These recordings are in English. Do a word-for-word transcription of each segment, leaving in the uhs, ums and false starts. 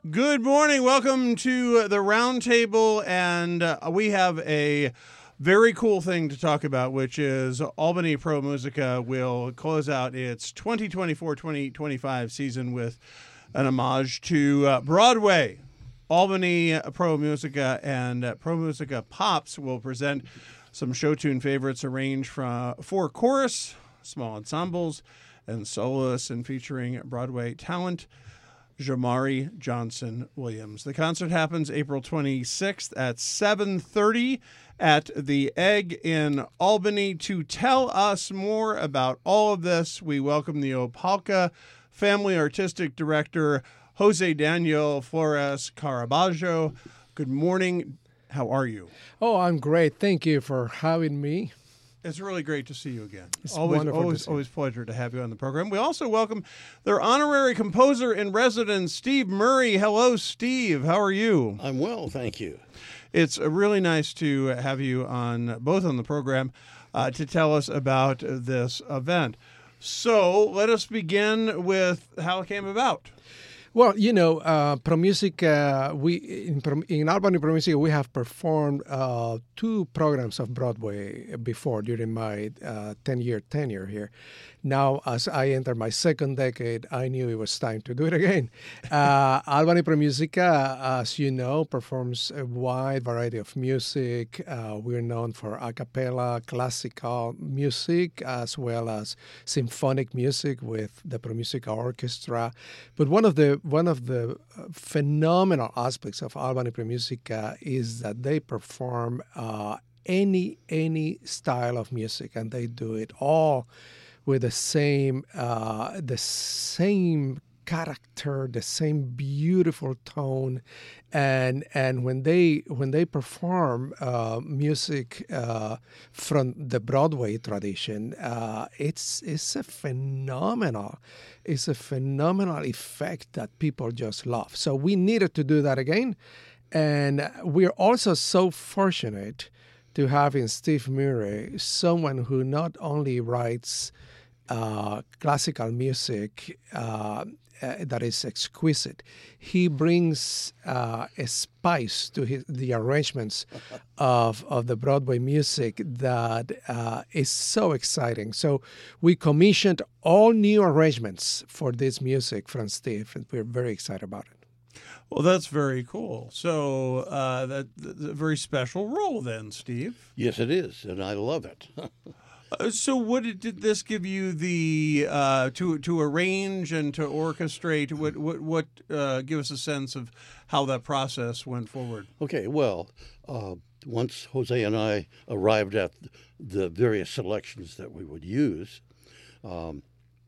Good morning. Welcome to the Roundtable, and uh, we have a very cool thing to talk about, which is Albany Pro Musica will close out its twenty twenty-four twenty twenty-five season with an homage to uh, Broadway. Albany Pro Musica and uh, Pro Musica Pops will present some show tune favorites arranged from for chorus, small ensembles, and soloists, and featuring Broadway talent Jamari Johnson Williams. The concert happens April twenty-sixth at seven thirty at the Egg in Albany. To tell us more about all of this, we welcome the Opelka Family Artistic Director, Jose Daniel Flores Caraballo. Good morning. How are you? Oh, I'm great. Thank you for having me. It's really great to see you again. It's always, wonderful always, to see always pleasure to have you on the program. We also welcome their honorary composer in residence, Steve Murray. Hello, Steve. How are you? I'm well, thank you. It's uh, really nice to have you on both on the program uh, to tell us about this event. So let us begin with how it came about. Well, you know, uh, ProMusic, uh, we in, Pro, in Albany ProMusic, we have performed uh, two programs of Broadway before during my uh, ten-year tenure here. Now, as I enter my second decade, I knew it was time to do it again. Uh, Albany ProMusica, as you know, performs a wide variety of music. Uh, we're known for a cappella, classical music, as well as symphonic music with the ProMusica Orchestra. But one of the one of the phenomenal aspects of Albany ProMusica is that they perform uh, any any style of music, and they do it all with the same uh, the same character, the same beautiful tone, and and when they when they perform uh, music uh, from the Broadway tradition, uh, it's it's a phenomenal, it's a phenomenal effect that people just love. So we needed to do that again, and we're also so fortunate to have in Steve Murray someone who not only writes uh, classical music uh, uh, that is exquisite, he brings uh, a spice to his, the arrangements of, of the Broadway music that uh, is so exciting. So we commissioned all new arrangements for this music from Steve, and we're very excited about it. Well, that's very cool. So uh, that, that's a very special role then, Steve. Yes, it is, and I love it. uh, so what did, did this give you the uh, to to arrange and to orchestrate? What what what uh, give us a sense of how that process went forward? Okay, well, uh, once Jose and I arrived at the various selections that we would use, um,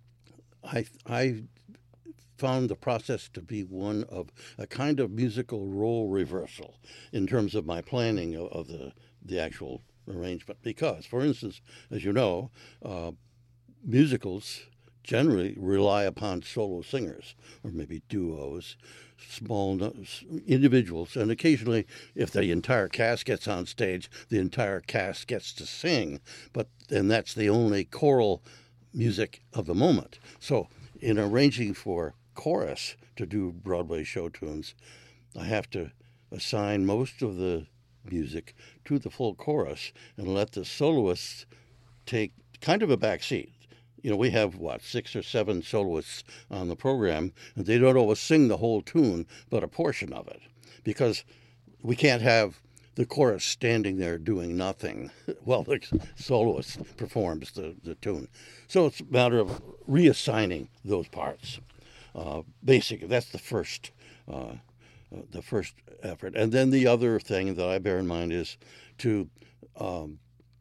I I. found the process to be one of a kind of musical role reversal in terms of my planning of, of the, the actual arrangement. Because, for instance, as you know, uh, musicals generally rely upon solo singers or maybe duos, small individuals, and occasionally, if the entire cast gets on stage, the entire cast gets to sing, but and that's the only choral music of the moment. So in arranging for chorus to do Broadway show tunes, I have to assign most of the music to the full chorus and let the soloists take kind of a back seat. You know, we have, what, six or seven soloists on the program, and they don't always sing the whole tune, but a portion of it, because we can't have the chorus standing there doing nothing while the soloist performs the, the tune. So it's a matter of reassigning those parts. Uh, basically, that's the first, uh, uh, the first effort, and then the other thing that I bear in mind is to um,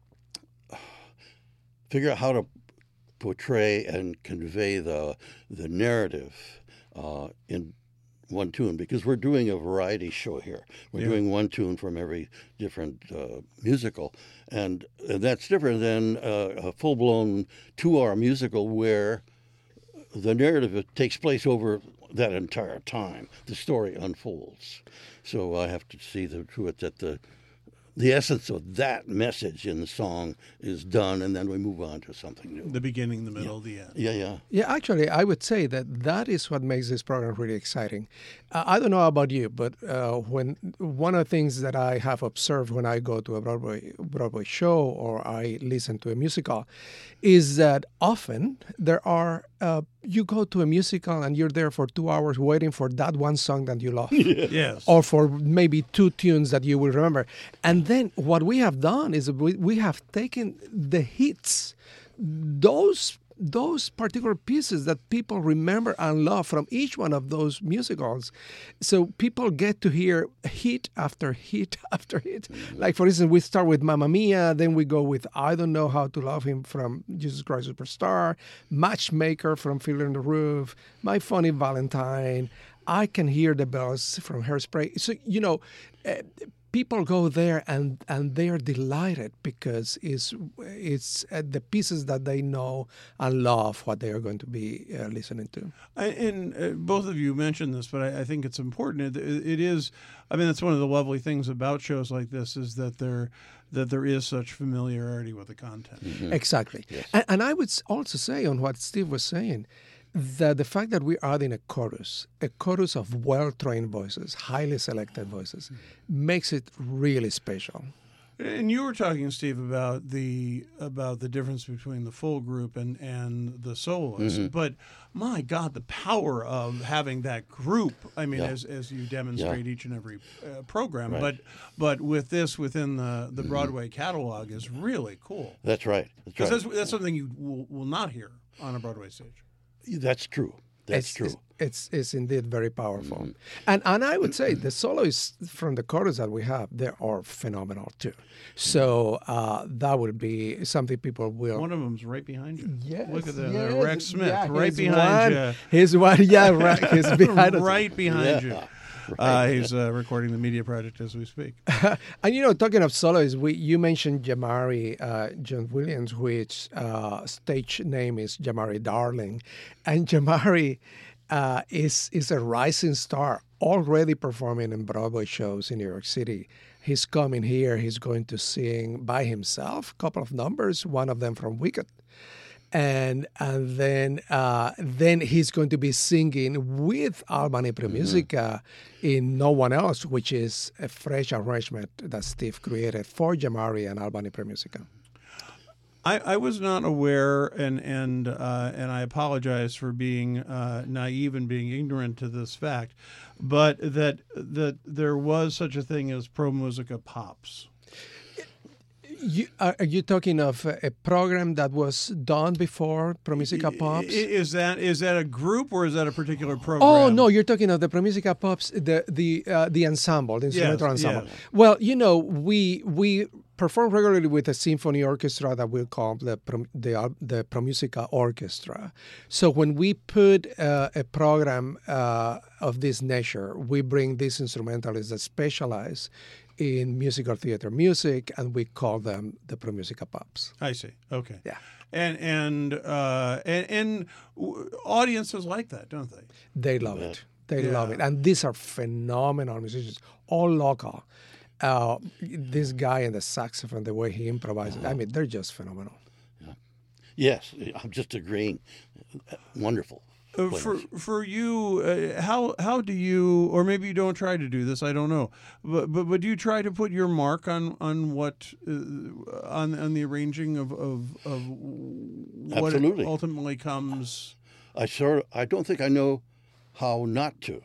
figure out how to portray and convey the the narrative uh, in one tune, because we're doing a variety show here. We're yeah. doing one tune from every different uh, musical, and, and that's different than uh, a full-blown two-hour musical where the narrative takes place over that entire time. The story unfolds. So I have to see the, to it that the the essence of that message in the song is done, and then we move on to something new. The beginning, the middle, the end. Yeah, yeah. Yeah, actually, I would say that that is what makes this program really exciting. Uh, I don't know about you, but uh, when one of the things that I have observed when I go to a Broadway Broadway show or I listen to a musical is that often there are uh, you go to a musical and you're there for two hours waiting for that one song that you love. Yes. Or for maybe two tunes that you will remember. And then what we have done is we, we have taken the hits, those those particular pieces that people remember and love from each one of those musicals. So people get to hear hit after hit after hit. Like, for instance, we start with Mamma Mia, then we go with I Don't Know How to Love Him from Jesus Christ Superstar, Matchmaker from Fiddler on the Roof, My Funny Valentine, I Can Hear the Bells from Hairspray. So, you know, uh, people go there and, and they're delighted because it's, it's uh, the pieces that they know and love what they are going to be uh, listening to. I, and uh, both of you mentioned this, but I, I think it's important. It, it is, I mean, that's one of the lovely things about shows like this is that there that there is such familiarity with the content. Mm-hmm. Exactly. Yes. And, and I would also say on what Steve was saying, that the fact that we're adding a chorus, a chorus of well-trained voices, highly selected voices, makes it really special. And you were talking, Steve, about the about the difference between the full group and, and the soloist. Mm-hmm. But my God, the power of having that group! I mean, Yeah. as as you demonstrate Yeah. each and every uh, program. Right. But but with this within the, the Broadway catalog is really cool. That's right. That's Because right. that's, that's something you will, will not hear on a Broadway stage. That's true. That's it's, true. It's, it's, it's indeed very powerful. And and I would say the soloists from the chorus that we have, they are phenomenal too. So uh, that would be something people will... One of them's right behind you. Yes, Look at that. yes, Rex Smith, yeah, right he's behind one, you. He's one, yeah, right. He's behind us. Right behind Yeah. you. Uh, he's uh, recording the media project as we speak. And you know, talking of soloists, we you mentioned Jamari uh, John Williams, which uh, stage name is Jamari Darling, and Jamari uh, is is a rising star, already performing in Broadway shows in New York City. He's coming here. He's going to sing by himself a couple of numbers, one of them from Wicked. And and then uh, then he's going to be singing with Albany ProMusica in No One Else, which is a fresh arrangement that Steve created for Jamari and Albany ProMusica. I, I was not aware, and and uh, and I apologize for being uh, naive and being ignorant to this fact, but that that there was such a thing as ProMusica Pops. You, are are you talking of a program that was done before ProMusica I- Pops? Is that is that a group or is that a particular program? Oh no, you're talking of the ProMusica Pops, the the uh, the ensemble, the instrumental Yes, ensemble. yes. Well, you know, we we perform regularly with a symphony orchestra that we call the Pro- the uh, the ProMusica Orchestra. So when we put uh, a program uh, of this nature, we bring these instrumentalists that specialize in musical theater music, and we call them the ProMusica Pops. I see. Okay. Yeah. And and uh, and, and w- audiences like that, don't they? They love it. They Yeah. love it. And these are phenomenal musicians, all local. Uh, this guy and the saxophone, the way he improvises, I mean, they're just phenomenal. Yes, I'm just agreeing. Wonderful. Uh, for for you, uh, how how do you, or maybe you don't try to do this, I don't know, but but, but do you try to put your mark on on what uh, on on the arranging of of, of what Absolutely. ultimately comes? I sort of, I don't think I know how not to.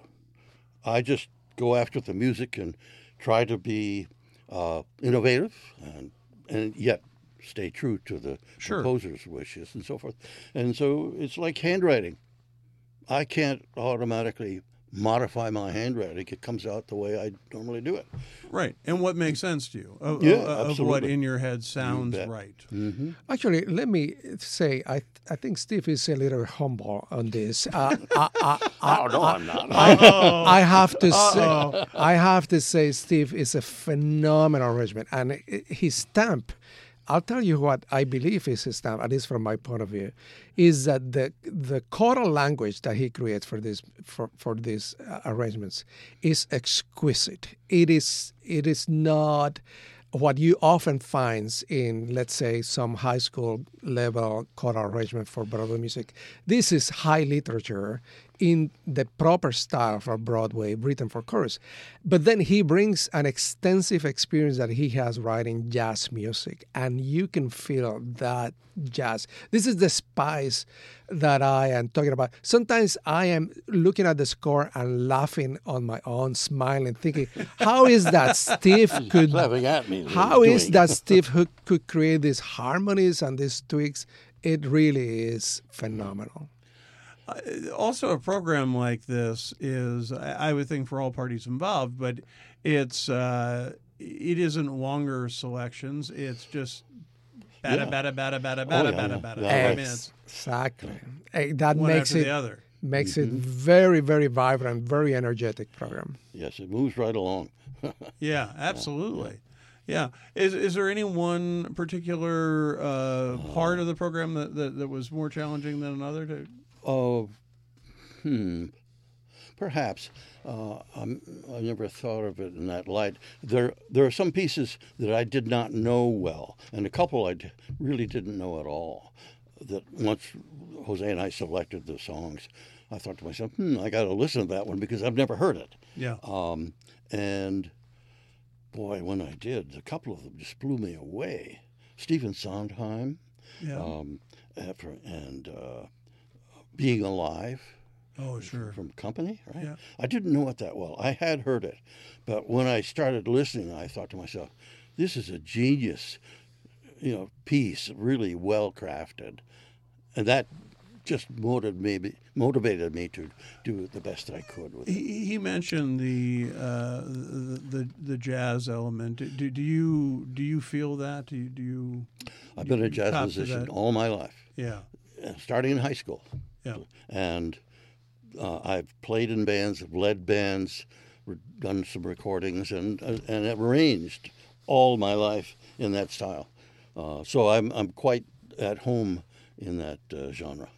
I just go after the music and try to be uh, innovative and and yet stay true to the Sure. composer's wishes and so forth. And so it's like handwriting. I can't automatically modify my handwriting. It comes out the way I normally do it. Right, and what makes sense to you of, Yeah, of, of what absolutely. in your head sounds bet. right. Mm-hmm. Actually, let me say, I I think Steve is a little humble on this. Uh, I, I, I, Oh, no, I'm not. I, I have to say, I have to say, Steve is a phenomenal arrangement, and i- his stamp. I'll tell you what I believe is his stamp, at least from my point of view, is that the the choral language that he creates for this for for these uh, arrangements is exquisite. It is it is not what you often find in, let's say, some high school level choral arrangement for Broadway music. This is high literature in the proper style for Broadway, written for chorus. But then he brings an extensive experience that he has writing jazz music, and you can feel that jazz. This is the spice that I am talking about. Sometimes I am looking at the score and laughing on my own, smiling, thinking, how is that Steve could... laughing at me. How is that Steve who could create these harmonies and these tweaks? It really is phenomenal. Uh, also, a program like this is, I, I would think, for all parties involved, but it's uh, it isn't longer selections. It's just bada, Yeah. bada, bada, bada, Oh, bada, yeah, bada, yeah. bada. Yeah, I right. mean, it's Exactly. Eh, That one makes after it the other. makes it very, very vibrant, very energetic program. Yes, it moves right along. Yeah, absolutely. Yeah. Is is there any one particular uh, part of the program that, that, that was more challenging than another? To Oh, hmm. Perhaps. Uh, I'm, I never thought of it in that light. There, there are some pieces that I did not know well, and a couple I d- really didn't know at all. That once Jose and I selected the songs, I thought to myself, hmm, I got to listen to that one because I've never heard it. yeah. Um, and boy, when I did, a couple of them just blew me away. Stephen Sondheim, Yeah. um, after, and uh, Being Alive. Oh, sure. From Company, right? Yeah. I didn't know it that well. I had heard it, but when I started listening, I thought to myself, "This is a genius, you know, piece, really well crafted," and that just motivated me, motivated me to do the best I could with it. He, he mentioned the, uh, the the the jazz element. Do, do you do you feel that? Do you, do you I've been a jazz cop to musician that? all my life, Yeah. uh, starting in high school, Yeah. and uh, I've played in bands, I've led bands, re- done some recordings, and uh, and have arranged all my life in that style. Uh, so I'm I'm quite at home in that uh, genre.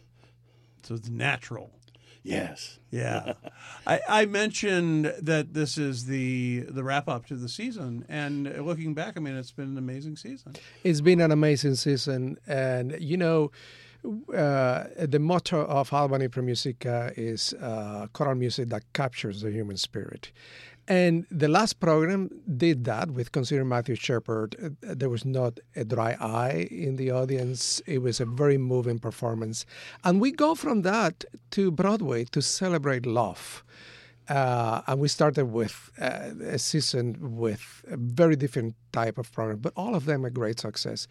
So it's natural. Yes. Yeah. I, I mentioned that this is the the wrap up to the season, and looking back, I mean, it's been an amazing season. It's been an amazing season, and you know, uh, the motto of Albany Pro Musica is uh, choral music that captures the human spirit. And the last program did that with Consider Matthew Shepard. Uh, There was not a dry eye in the audience. It was a very moving performance. And we go from that to Broadway to celebrate love. Uh, and we started with uh, a season with a very different type of program, but all of them a great success.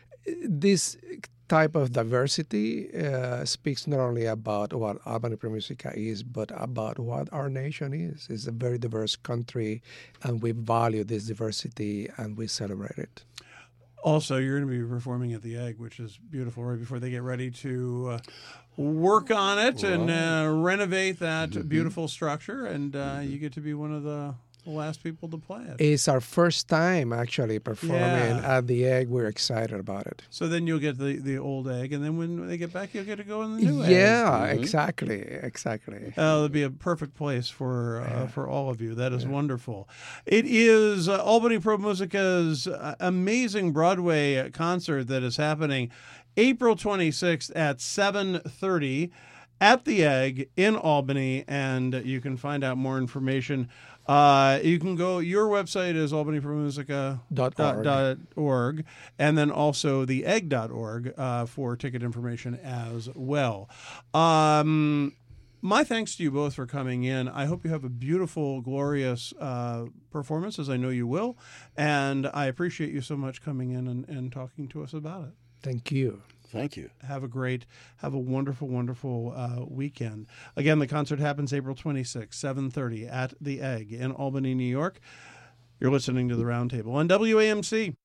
This type of diversity uh, speaks not only about what Albany Pro Musica is, but about what our nation is. It's a very diverse country, and we value this diversity, and we celebrate it. Also, you're going to be performing at the Egg, which is beautiful, right before they get ready to uh, work on it and uh, renovate that Mm-hmm. beautiful structure, and uh, you get to be one of the last people to play it. It's our first time actually performing Yeah. at the Egg. We're excited about it. So then you'll get the, the old Egg, and then when they get back, you'll get to go in the new Egg. Yeah, exactly, exactly. Uh, it'll be a perfect place for uh, for all of you. That is wonderful. It is uh, Albany Pro Musica's uh, amazing Broadway concert that is happening April twenty-sixth at seven thirty at the Egg in Albany, and you can find out more information. Uh, you can go, your website is albany pro musica Dot org. dot org, and then also the egg dot org uh, for ticket information as well. Um, my thanks to you both for coming in. I hope you have a beautiful, glorious uh, performance, as I know you will, and I appreciate you so much coming in and, and talking to us about it. Thank you. Thank you. Have a great, have a wonderful, wonderful uh, weekend. Again, the concert happens April twenty-sixth, seven thirty at the Egg in Albany, New York. You're listening to The Roundtable on W A M C.